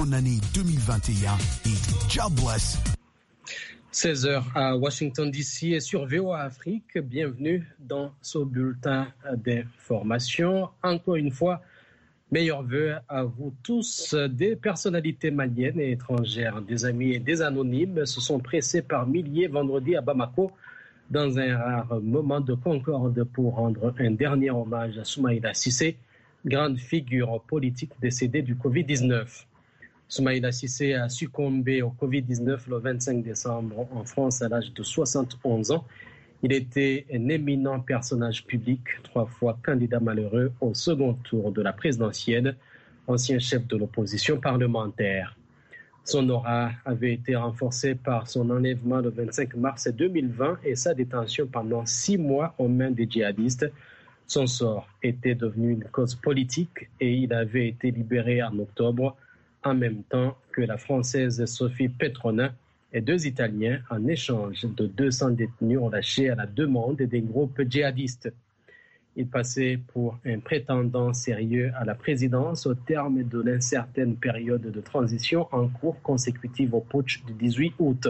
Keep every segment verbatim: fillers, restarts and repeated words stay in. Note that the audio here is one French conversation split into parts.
bonne année deux mille vingt et un et God bless. seize heures à Washington D C et sur V O A Afrique. Bienvenue dans ce bulletin d'information. Encore une fois, meilleurs vœux à vous tous. Des personnalités maliennes et étrangères, des amis et des anonymes se sont pressés par milliers vendredi à Bamako dans un rare moment de concorde pour rendre un dernier hommage à Soumaïla Cissé, grande figure politique décédée du covid dix-neuf. Soumaïla Cissé a succombé au covid dix-neuf le vingt-cinq décembre en France à l'âge de soixante et onze ans. Il était un éminent personnage public, trois fois candidat malheureux au second tour de la présidentielle, ancien chef de l'opposition parlementaire. Son aura avait été renforcée par son enlèvement le vingt-cinq mars deux mille vingt et sa détention pendant six mois aux mains des djihadistes. Son sort était devenu une cause politique et il avait été libéré en octobre, en même temps que la Française Sophie Petronin et deux Italiens en échange de deux cents détenus relâchés à la demande des groupes djihadistes. Il passait pour un prétendant sérieux à la présidence au terme de l'incertaine période de transition en cours consécutive au putsch du dix-huit août.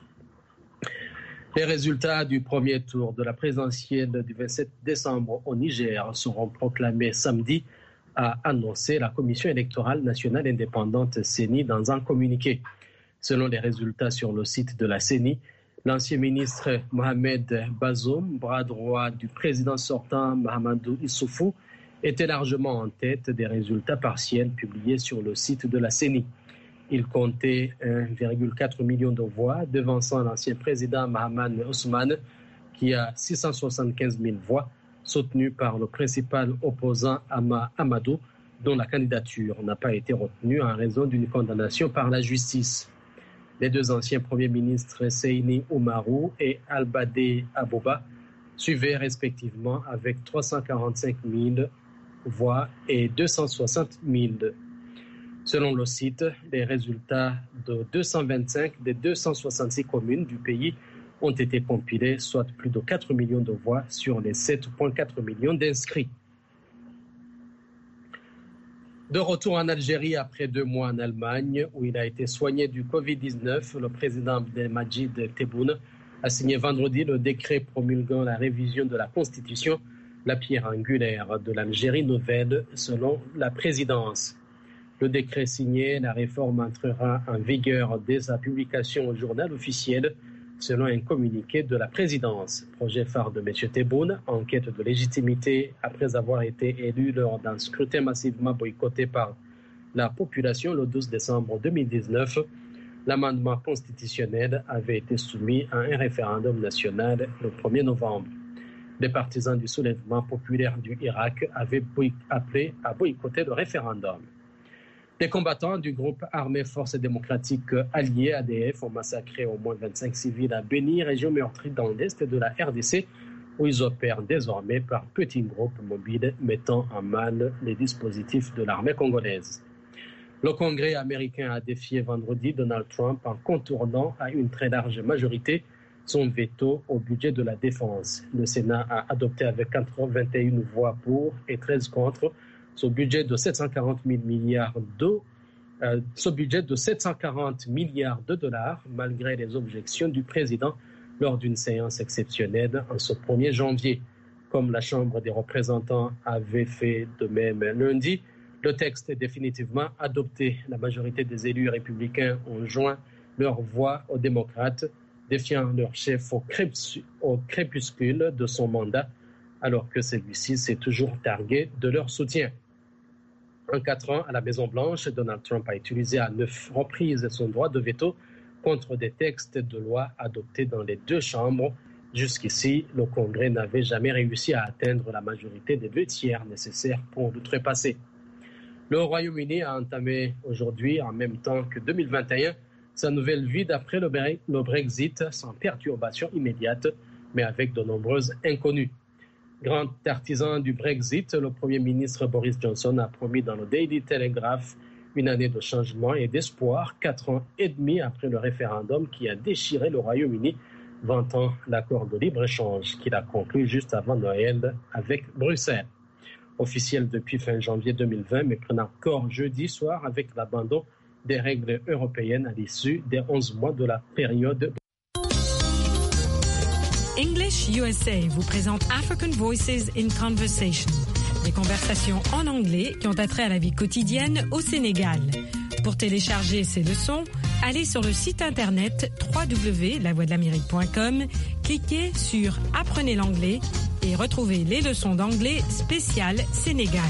Les résultats du premier tour de la présidentielle du vingt-sept décembre au Niger seront proclamés samedi, a annoncé la Commission électorale nationale indépendante C E N I dans un communiqué. Selon les résultats sur le site de la C E N I, l'ancien ministre Mohamed Bazoum, bras droit du président sortant Mahamadou Issoufou, était largement en tête des résultats partiels publiés sur le site de la C E N I. Il comptait un virgule quatre million de voix, devançant l'ancien président Mahaman Ousmane, qui a six cent soixante-quinze mille voix, soutenu par le principal opposant Ama Amadou, dont la candidature n'a pas été retenue en raison d'une condamnation par la justice. Les deux anciens premiers ministres Seyni Oumarou et Albadé Abouba suivaient respectivement avec trois cent quarante-cinq mille voix et deux cent soixante mille. Selon le site, les résultats de deux cent vingt-cinq des deux cent soixante-six communes du pays ont été compilés, soit plus de quatre millions de voix sur les sept virgule quatre millions d'inscrits. De retour en Algérie après deux mois en Allemagne, où il a été soigné du covid dix-neuf, le président Abdelmadjid Tebboune a signé vendredi le décret promulguant la révision de la Constitution, la pierre angulaire de l'Algérie nouvelle, selon la présidence. Le décret signé, la réforme entrera en vigueur dès sa publication au journal officiel, selon un communiqué de la présidence. Projet phare de M. Tebboune, en quête de légitimité après avoir été élu lors d'un scrutin massivement boycotté par la population le douze décembre deux mille dix-neuf, l'amendement constitutionnel avait été soumis à un référendum national le premier novembre. Les partisans du soulèvement populaire du Irak avaient appelé à boycotter le référendum. Les combattants du groupe armé Forces démocratiques alliées A D F ont massacré au moins vingt-cinq civils à Beni, région meurtrie dans l'est de la R D C, où ils opèrent désormais par petits groupes mobiles mettant en mal les dispositifs de l'armée congolaise. Le Congrès américain a défié vendredi Donald Trump en contournant à une très large majorité son veto au budget de la défense. Le Sénat a adopté avec quatre-vingt-une voix pour et treize contre ce budget de sept cent quarante mille milliards de, euh, ce budget de sept cent quarante milliards de dollars, malgré les objections du président lors d'une séance exceptionnelle en ce premier janvier. Comme la Chambre des représentants avait fait de même lundi, le texte est définitivement adopté. La majorité des élus républicains ont joint leur voix aux démocrates, défiant leur chef au, crépus- au crépuscule de son mandat, alors que celui-ci s'est toujours targué de leur soutien. En quatre ans, à la Maison-Blanche, Donald Trump a utilisé à neuf reprises son droit de veto contre des textes de loi adoptés dans les deux chambres. Jusqu'ici, le Congrès n'avait jamais réussi à atteindre la majorité des deux tiers nécessaires pour l'outrepasser. Le Royaume-Uni a entamé aujourd'hui, en même temps que deux mille vingt et un, sa nouvelle vie d'après le Brexit, sans perturbation immédiate, mais avec de nombreuses inconnues. Grand artisan du Brexit, le Premier ministre Boris Johnson a promis dans le Daily Telegraph une année de changement et d'espoir, quatre ans et demi après le référendum qui a déchiré le Royaume-Uni, vantant l'accord de libre-échange qu'il a conclu juste avant Noël avec Bruxelles. Officiel depuis fin janvier deux mille vingt, mais prenant corps jeudi soir avec l'abandon des règles européennes à l'issue des onze mois de la période. English U S A vous présente African Voices in Conversation, des conversations en anglais qui ont attrait à la vie quotidienne au Sénégal. Pour télécharger ces leçons, allez sur le site internet w w w point la voix de l'amérique point com, cliquez sur Apprenez l'anglais et retrouvez les leçons d'anglais spéciales Sénégal.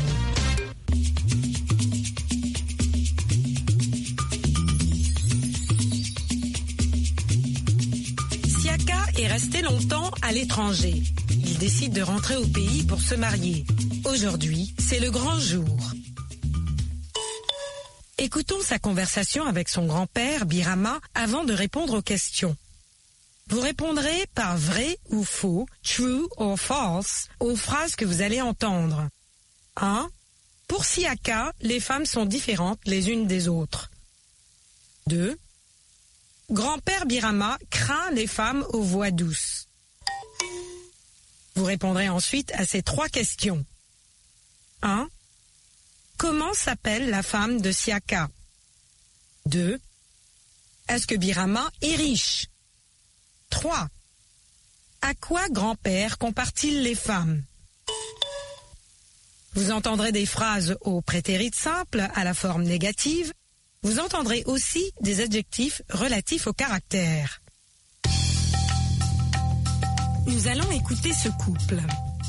Siaka est resté longtemps à l'étranger. Il décide de rentrer au pays pour se marier. Aujourd'hui, c'est le grand jour. Écoutons sa conversation avec son grand-père, Birama, avant de répondre aux questions. Vous répondrez par vrai ou faux, true or false, aux phrases que vous allez entendre. un. Pour Siaka, les femmes sont différentes les unes des autres. deux. Grand-père Birama craint les femmes aux voix douces. Vous répondrez ensuite à ces trois questions. un. Comment s'appelle la femme de Siaka? deux. Est-ce que Birama est riche? trois. À quoi grand-père compare-t-il les femmes? Vous entendrez des phrases au prétérit simple à la forme négative. Vous entendrez aussi des adjectifs relatifs au caractère. Nous allons écouter ce couple.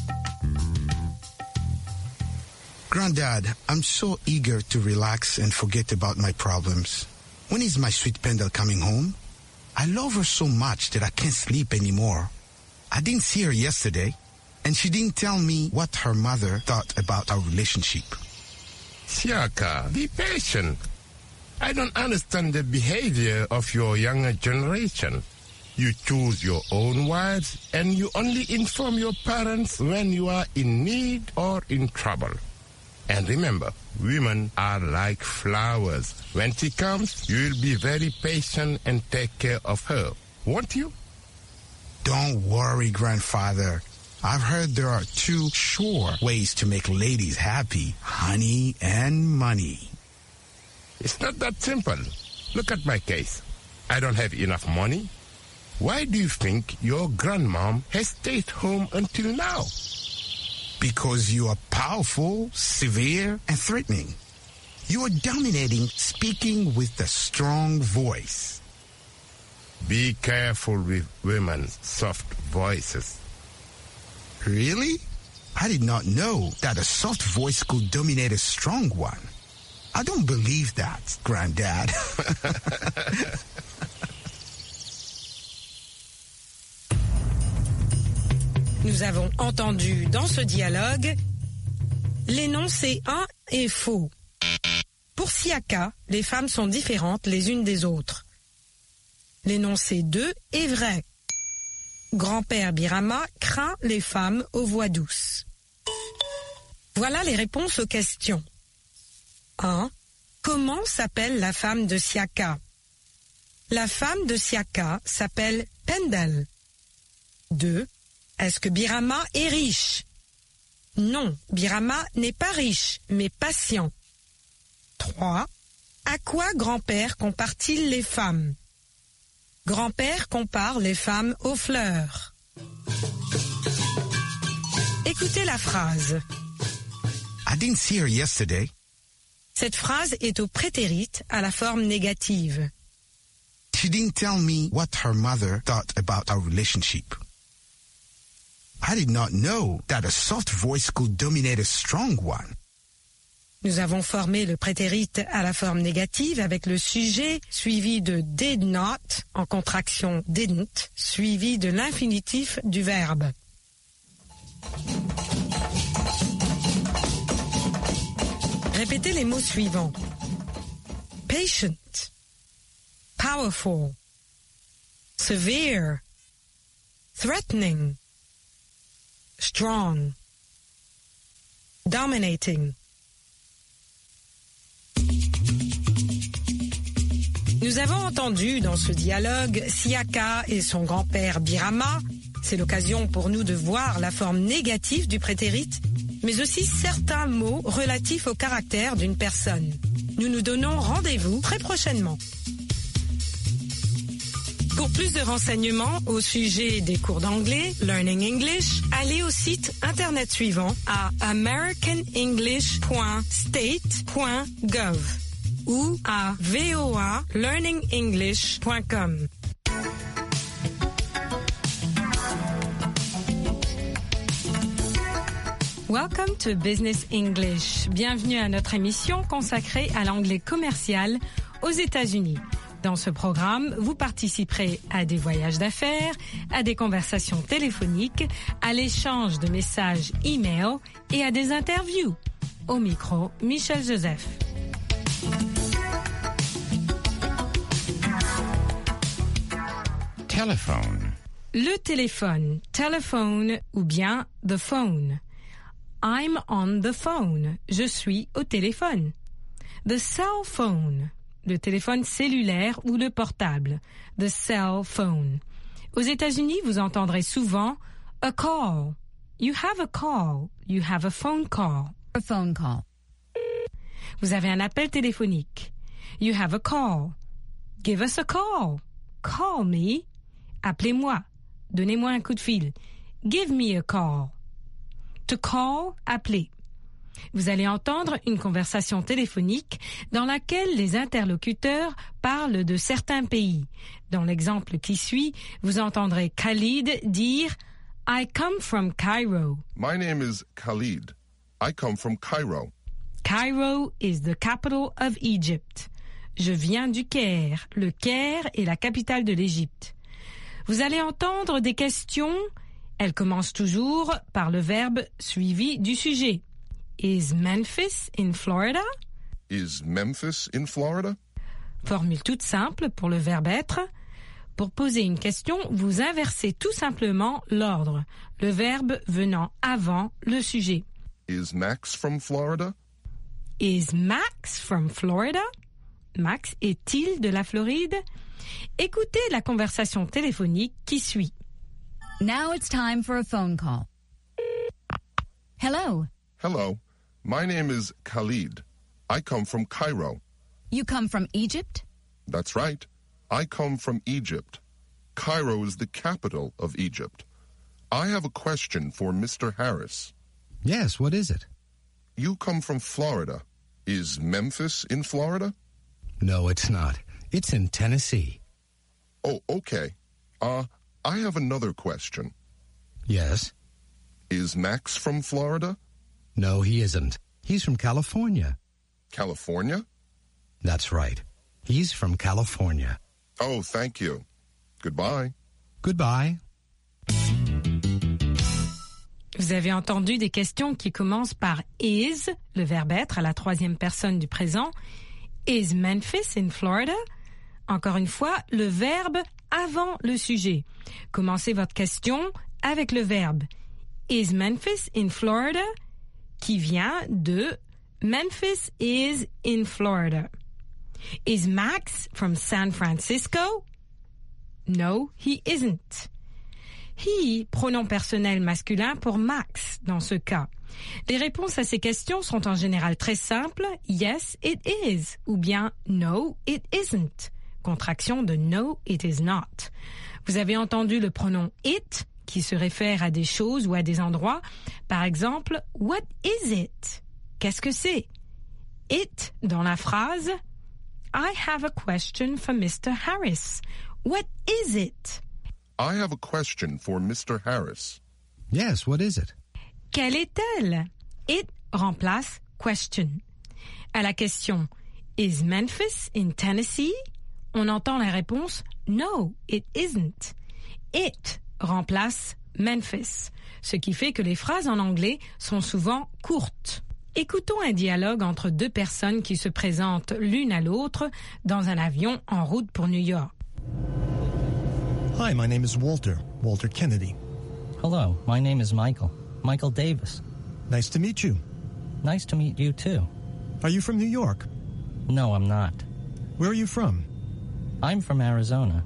Granddad, I'm so eager to relax and forget about my problems. When is my sweet Pendle coming home? I love her so much that I can't sleep anymore. I didn't see her yesterday, and she didn't tell me what her mother thought about our relationship. Siaka, be patient. I don't understand the behavior of your younger generation. You choose your own wives, and you only inform your parents when you are in need or in trouble. And remember, women are like flowers. When she comes, you will be very patient and take care of her, won't you? Don't worry, grandfather. I've heard there are two sure ways to make ladies happy, honey and money. It's not that simple. Look at my case. I don't have enough money. Why do you think your grandmom has stayed home until now? Because you are powerful, severe, and threatening. You are dominating, speaking with a strong voice. Be careful with women's soft voices. Really? I did not know that a soft voice could dominate a strong one. I don't believe that, Granddad. Nous avons entendu dans ce dialogue l'énoncé un est faux. Pour Siaka, les femmes sont différentes les unes des autres. L'énoncé deux est vrai. Grand-père Birama craint les femmes aux voix douces. Voilà les réponses aux questions. un. Comment s'appelle la femme de Siaka? La femme de Siaka s'appelle Pendle. deux. Est-ce que Birama est riche? Non, Birama n'est pas riche, mais patient. trois. À quoi grand-père compare-t-il les femmes? Grand-père compare les femmes aux fleurs. Écoutez la phrase. I didn't see her yesterday. Cette phrase est au prétérit à la forme négative. She didn't tell me what her mother thought about our relationship. I did not know that a soft voice could dominate a strong one. Nous avons formé le prétérit à la forme négative avec le sujet suivi de did not en contraction didn't suivi de l'infinitif du verbe. Répétez les mots suivants. Patient, powerful, severe, threatening, strong, dominating. Nous avons entendu dans ce dialogue Siaka et son grand-père Birama. C'est l'occasion pour nous de voir la forme négative du prétérit, mais aussi certains mots relatifs au caractère d'une personne. Nous nous donnons rendez-vous très prochainement. Pour plus de renseignements au sujet des cours d'anglais, Learning English, allez au site internet suivant à american english point state point gov ou à v o a learning english point com. Welcome to Business English. Bienvenue à notre émission consacrée à l'anglais commercial aux États-Unis. Dans ce programme, vous participerez à des voyages d'affaires, à des conversations téléphoniques, à l'échange de messages e-mail et à des interviews. Au micro, Michel Joseph. Telephone. Le téléphone, telephone ou bien the phone. I'm on the phone. Je suis au téléphone. The cell phone. Le téléphone cellulaire ou le portable. The cell phone. Aux États-Unis, vous entendrez souvent a call. You have a call. You have a phone call. A phone call. Vous avez un appel téléphonique. You have a call. Give us a call. Call me. Appelez-moi. Donnez-moi un coup de fil. Give me a call. To call, appeler. Vous allez entendre une conversation téléphonique dans laquelle les interlocuteurs parlent de certains pays. Dans l'exemple qui suit, vous entendrez Khalid dire « I come from Cairo ». My name is Khalid. I come from Cairo. Cairo is the capital of Egypt. Je viens du Caire. Le Caire est la capitale de l'Égypte. Vous allez entendre des questions. Elles commencent toujours par le verbe suivi du sujet. Is Memphis in Florida? Is Memphis in Florida? Formule toute simple pour le verbe être. Pour poser une question, vous inversez tout simplement l'ordre, le verbe venant avant le sujet. Is Max from Florida? Is Max from Florida? Max est-il de la Floride? Écoutez la conversation téléphonique qui suit. Now it's time for a phone call. Hello. Hello. My name is Khalid. I come from Cairo. You come from Egypt? That's right. I come from Egypt. Cairo is the capital of Egypt. I have a question for Mister Harris. Yes, what is it? You come from Florida. Is Memphis in Florida? No, it's not. It's in Tennessee. Oh, okay. Uh, I have another question. Yes? Is Max from Florida? No, he isn't. He's from California. California? That's right. He's from California. Oh, thank you. Goodbye. Goodbye. Vous avez entendu des questions qui commencent par is, le verbe être à la troisième personne du présent. Is Memphis in Florida? Encore une fois, le verbe avant le sujet. Commencez votre question avec le verbe Is Memphis in Florida? Qui vient de Memphis is in Florida. Is Max from San Francisco? No, he isn't. He, pronom personnel masculin pour Max dans ce cas. Les réponses à ces questions sont en général très simples. Yes, it is. Ou bien no, it isn't. Contraction de no, it is not. Vous avez entendu le pronom it qui se réfère à des choses ou à des endroits. Par exemple, what is it? Qu'est-ce que c'est? It dans la phrase I have a question for Mister Harris. What is it? I have a question for Mister Harris. Yes, what is it? Quelle est-elle? It remplace question. À la question Is Memphis in Tennessee? On entend la réponse No, it isn't. It remplace Memphis, ce qui fait que les phrases en anglais sont souvent courtes. Écoutons un dialogue entre deux personnes qui se présentent l'une à l'autre dans un avion en route pour New York. Hi, my name is Walter, Walter Kennedy. Hello, my name is Michael, Michael Davis. Nice to meet you. Nice to meet you too. Are you from New York? No, I'm not. Where are you from? I'm from Arizona.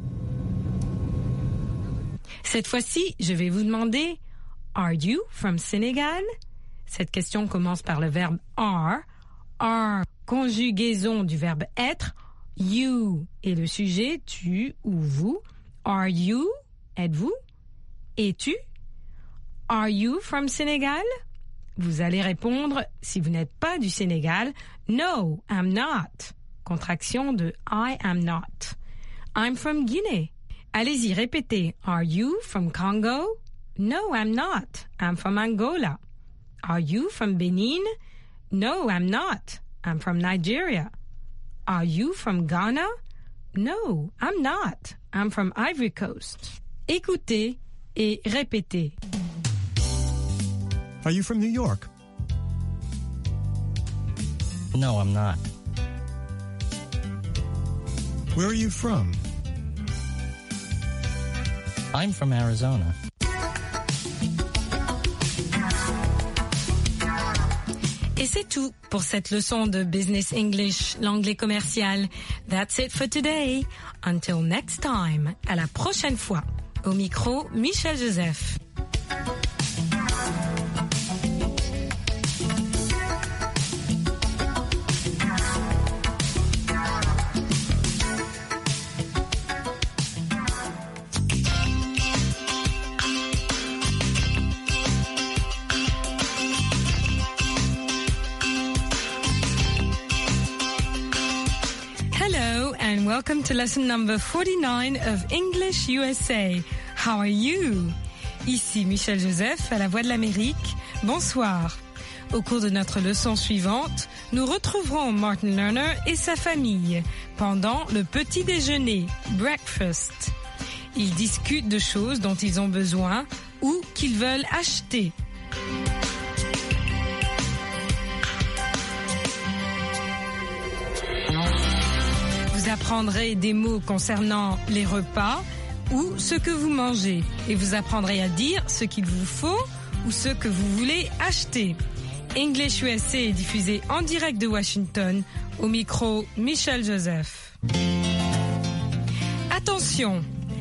Cette fois-ci, je vais vous demander Are you from Senegal? Cette question commence par le verbe are. Are conjugaison du verbe être, you est le sujet, tu ou vous. Are you, êtes-vous? Es-tu? Are you from Senegal? Vous allez répondre, si vous n'êtes pas du Sénégal, no, I'm not. Contraction de I am not. I'm from Guinée. Allez-y, répétez. Are you from Congo? No, I'm not. I'm from Angola. Are you from Benin? No, I'm not. I'm from Nigeria. Are you from Ghana? No, I'm not. I'm from Ivory Coast. Écoutez et répétez. Are you from New York? No, I'm not. Where are you from? I'm from Arizona. Et c'est tout pour cette leçon de Business English, l'anglais commercial. That's it for today. Until next time. À la prochaine fois. Au micro, Michel Joseph. Welcome to lesson number forty-nine of English U S A. How are you? Ici Michel Joseph à la Voix de l'Amérique. Bonsoir. Au cours de notre leçon suivante, nous retrouverons Martin Lerner et sa famille pendant le petit déjeuner, breakfast. Ils discutent de choses dont ils ont besoin ou qu'ils veulent acheter. Vous apprendrez des mots concernant les repas ou ce que vous mangez et vous apprendrez à dire ce qu'il vous faut ou ce que vous voulez acheter. English U S A est diffusé en direct de Washington, au micro Michel Joseph. Attention,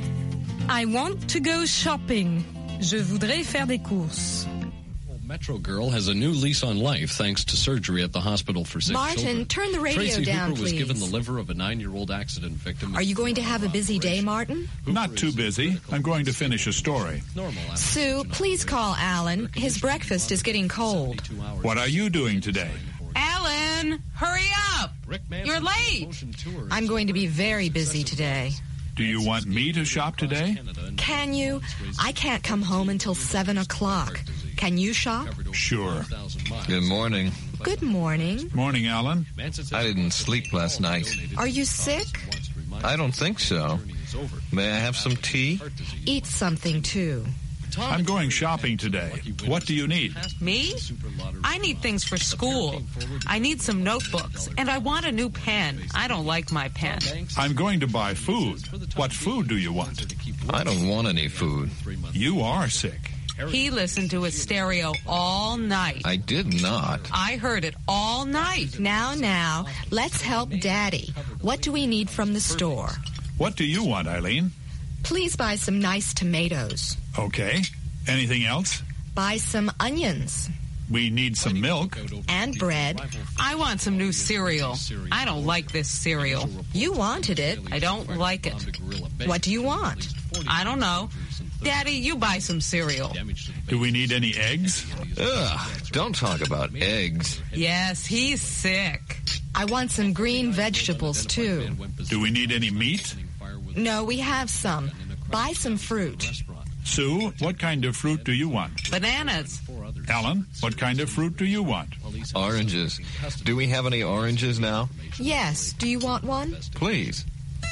I want to go shopping. Je voudrais faire des courses. Metro Girl has a new lease on life thanks to surgery at the hospital for sick Martin, children. turn the radio Tracy down, Hooper was please. given the liver of a nine-year-old accident victim. Are you going to have a busy day, Martin? Not too busy. I'm going to finish a story. Sue, please call Alan. His breakfast is getting cold. What are you doing today? Alan, hurry up! You're late. I'm going to be very busy today. Do you want me to shop today? Can you? I can't come home until seven o'clock. Can you shop? Sure. Good morning. Good morning. Morning, Alan. I didn't sleep last night. Are you sick? I don't think so. May I have some tea? Eat something, too. I'm going shopping today. What do you need? Me? I need things for school. I need some notebooks, and I want a new pen. I don't like my pen. I'm going to buy food. What food do you want? I don't want any food. You are sick. He listened to his stereo all night. I did not. I heard it all night. Now, now, let's help Daddy. What do we need from the store? What do you want, Eileen? Please buy some nice tomatoes. Okay. Anything else? Buy some onions. We need some milk. And bread. I want some new cereal. I don't like this cereal. You wanted it. I don't like it. What do you want? I don't know. Daddy, you buy some cereal. Do we need any eggs? Ugh, don't talk about eggs. Yes, he's sick. I want some green vegetables, too. Do we need any meat? No, we have some. Buy some fruit. Sue, what kind of fruit do you want? Bananas. Alan, what kind of fruit do you want? Oranges. Do we have any oranges now? Yes. Do you want one? Please.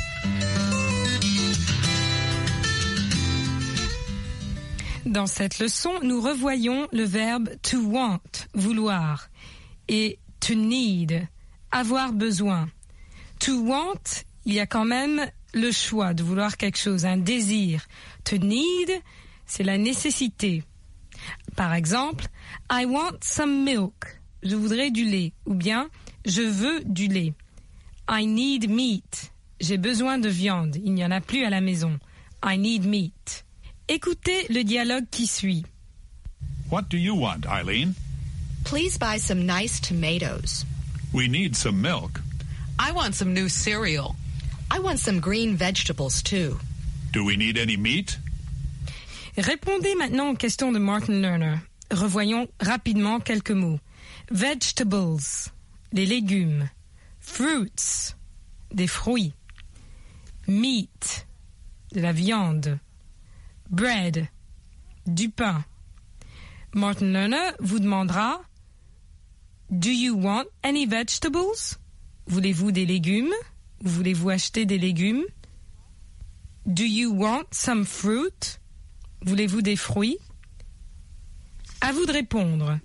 Dans cette leçon, nous revoyons le verbe to want, vouloir, et to need, avoir besoin. To want, il y a quand même le choix de vouloir quelque chose, un désir. To need, c'est la nécessité. Par exemple, I want some milk. Je voudrais du lait. Ou bien, je veux du lait. I need meat. J'ai besoin de viande. Il n'y en a plus à la maison. I need meat. Écoutez le dialogue qui suit. What do you want, Eileen? Please buy some nice tomatoes. We need some milk. I want some new cereal. I want some green vegetables, too. Do we need any meat? Répondez maintenant aux questions de Martin Lerner. Revoyons rapidement quelques mots. Vegetables, les légumes. Fruits, des fruits. Meat, de la viande. Bread, du pain. Martin Lerner vous demandera Do you want any vegetables? Voulez-vous des légumes? Voulez-vous acheter des légumes? Do you want some fruit? Voulez-vous des fruits? À vous de répondre.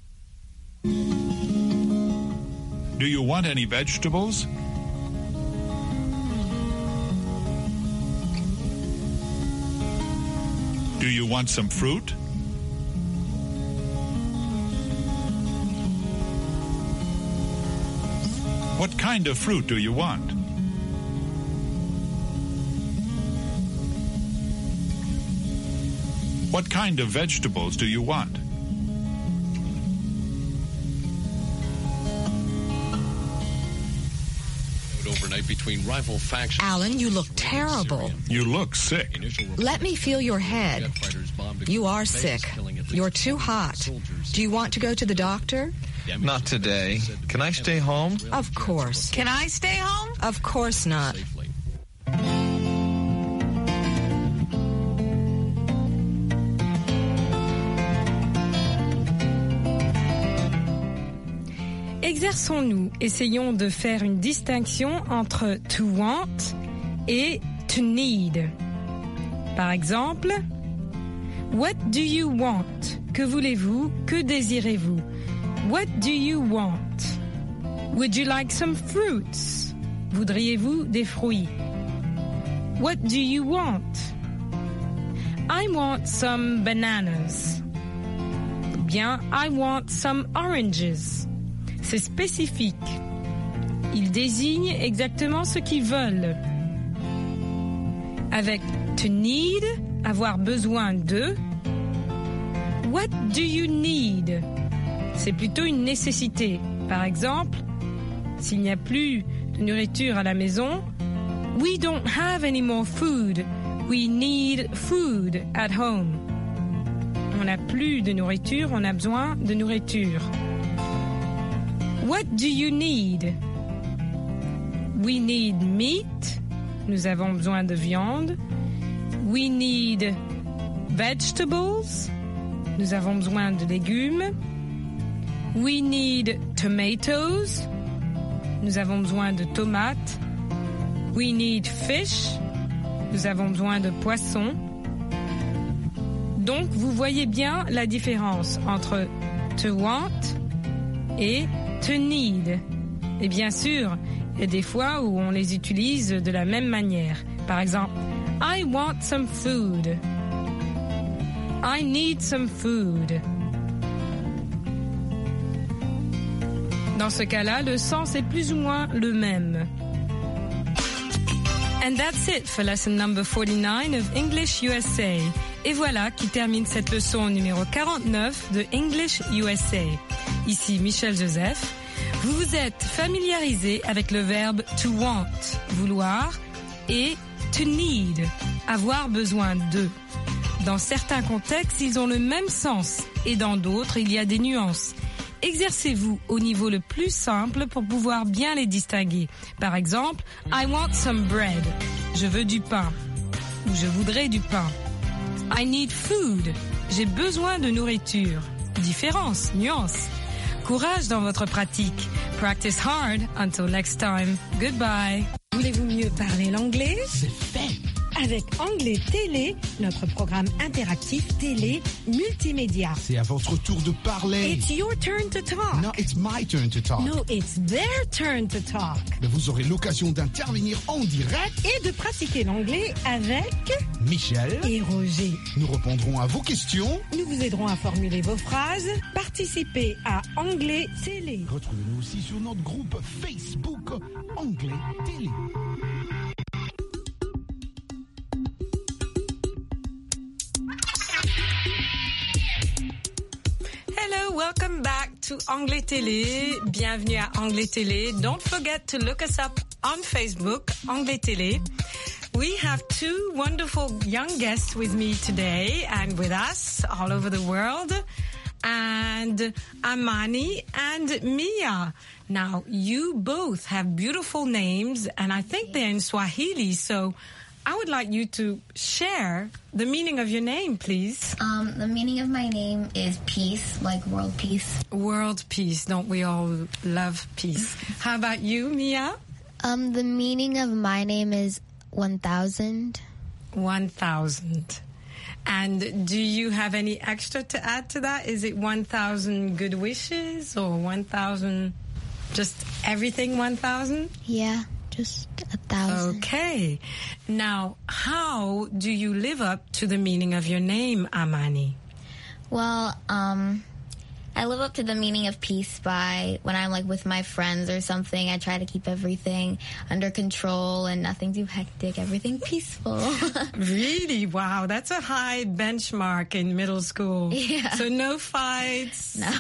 Do you want any vegetables? Do you want some fruit? What kind of fruit do you want? What kind of vegetables do you want? Overnight between rival factions. Alan, you look terrible. You look sick. Let me feel your head. You are sick. You're too hot. Do you want to go to the doctor? Not today. Can I stay home? Of course. Can I stay home? Of course not. Exerçons-nous, essayons de faire une distinction entre to want et to need. Par exemple, what do you want? Que voulez-vous? Que désirez-vous? What do you want? Would you like some fruits? Voudriez-vous des fruits? What do you want? I want some bananas. Bien, I want some oranges. C'est spécifique. Ils désignent exactement ce qu'ils veulent. Avec to need, avoir besoin de. What do you need? C'est plutôt une nécessité. Par exemple, s'il n'y a plus de nourriture à la maison, we don't have any more food. We need food at home. On n'a plus de nourriture, on a besoin de nourriture. What do you need? We need meat. Nous avons besoin de viande. We need vegetables. Nous avons besoin de légumes. We need tomatoes. Nous avons besoin de tomates. We need fish. Nous avons besoin de poissons. Donc, vous voyez bien la différence entre to want et to need. Et bien sûr, il y a des fois où on les utilise de la même manière. Par exemple, I want some food. I need some food. Dans ce cas-là, le sens est plus ou moins le même. And that's it for lesson number forty-nine of English U S A. Et voilà qui termine cette leçon numéro quarante-neuf de English U S A. Ici Michel Joseph. Vous vous êtes familiarisé avec le verbe to want, vouloir, et to need, avoir besoin de. Dans certains contextes, ils ont le même sens, et dans d'autres, il y a des nuances. Exercez-vous au niveau le plus simple pour pouvoir bien les distinguer. Par exemple, I want some bread. Je veux du pain. Ou je voudrais du pain. I need food. J'ai besoin de nourriture. Différence, nuance. Courage dans votre pratique. Practice hard. Until next time. Goodbye. Voulez-vous mieux parler l'anglais? C'est fait. Avec Anglais Télé, notre programme interactif télé multimédia. C'est à votre tour de parler. It's your turn to talk. No, it's my turn to talk. No, it's their turn to talk. Mais vous aurez l'occasion d'intervenir en direct et de pratiquer l'anglais avec Michel et Roger. Nous répondrons à vos questions. Nous vous aiderons à formuler vos phrases. Participez à Anglais Télé. Retrouvez-nous aussi sur notre groupe Facebook Anglais Télé. Hello, welcome back to Anglais Télé. Bienvenue à Anglais Télé. Don't forget to look us up on Facebook, Anglais Télé. We have two wonderful young guests with me today and with us all over the world. And Amani and Mia. Now, you both have beautiful names, and I think they're in Swahili, so I would like you to share the meaning of your name, please. Um, the meaning of my name is peace, like world peace. World peace. Don't we all love peace? How about you, Mia? Um, the meaning of my name is one thousand. one thousand. And do you have any extra to add to that? Is it one thousand good wishes or one thousand, just everything one thousand? Yeah, just a thousand. Okay. Now, how do you live up to the meaning of your name, Amani? Well, um, I live up to the meaning of peace by when I'm like with my friends or something, I try to keep everything under control and nothing too hectic, everything peaceful. Really? Wow, that's a high benchmark in middle school. Yeah. So no fights? No.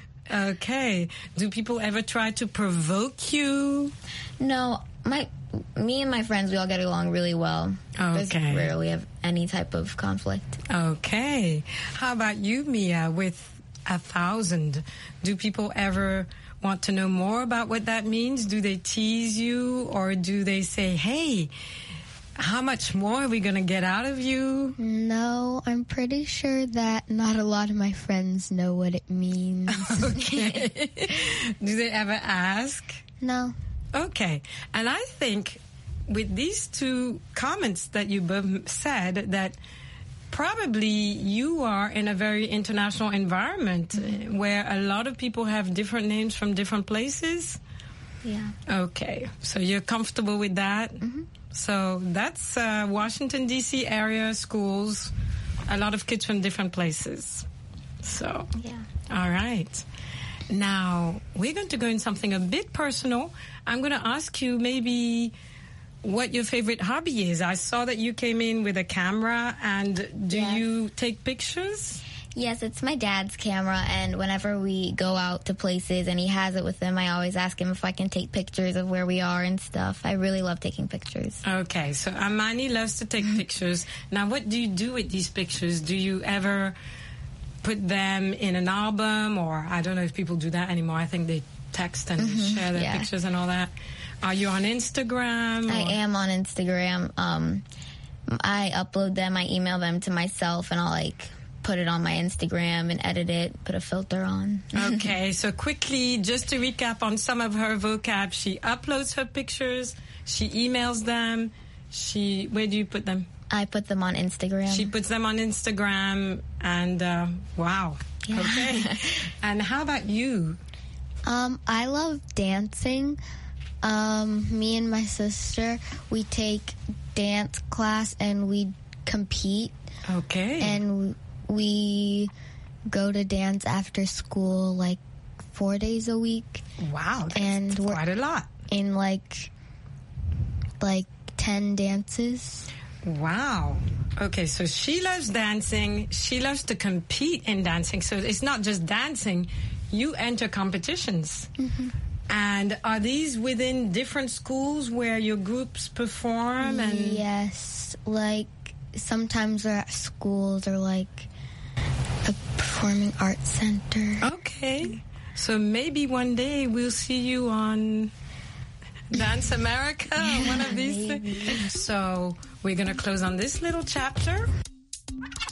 Okay. Do people ever try to provoke you? No, my me and my friends, we all get along really well. Okay. There's rarely have any type of conflict. Okay. How about you, Mia, with a thousand? Do people ever want to know more about what that means? Do they tease you, or do they say, hey, how much more are we going to get out of you? No, I'm pretty sure that not a lot of my friends know what it means. Okay. Do they ever ask? No. Okay. And I think with these two comments that you both said, that probably you are in a very international environment mm-hmm. where a lot of people have different names from different places. Yeah. Okay. So you're comfortable with that? Mm-hmm. So that's uh, Washington, D C area schools, a lot of kids from different places. So, yeah. All right. Now, we're going to go in something a bit personal. I'm going to ask you maybe what your favorite hobby is. I saw that you came in with a camera, and do yes. you take pictures? Yes, it's my dad's camera, and whenever we go out to places and he has it with him, I always ask him if I can take pictures of where we are and stuff. I really love taking pictures. Okay, so Amani loves to take pictures. Now, what do you do with these pictures? Do you ever put them in an album, or I don't know if people do that anymore. I think they text and mm-hmm. share their yeah. pictures and all that. Are you on Instagram? I or? am on Instagram. Um, I upload them, I email them to myself, and I'll like put it on my Instagram and edit it, put a filter on. Okay, so quickly, just to recap on some of her vocab, she uploads her pictures, she emails them, she, where do you put them? I put them on Instagram. She puts them on Instagram, and uh, wow. Yeah. Okay. And how about you? Um, I love dancing. Um, me and my sister, we take dance class and we compete. Okay. And we go to dance after school like four days a week. Wow, that's and we're quite a lot. In like like ten dances. Wow. Okay, so she loves dancing. She loves to compete in dancing. So it's not just dancing. You enter competitions. Mm-hmm. And are these within different schools where your groups perform? And yes, like sometimes they're at schools or like a performing arts center. Okay. So maybe one day we'll see you on Dance America, yeah, one of these maybe. things. So we're going to close on this little chapter.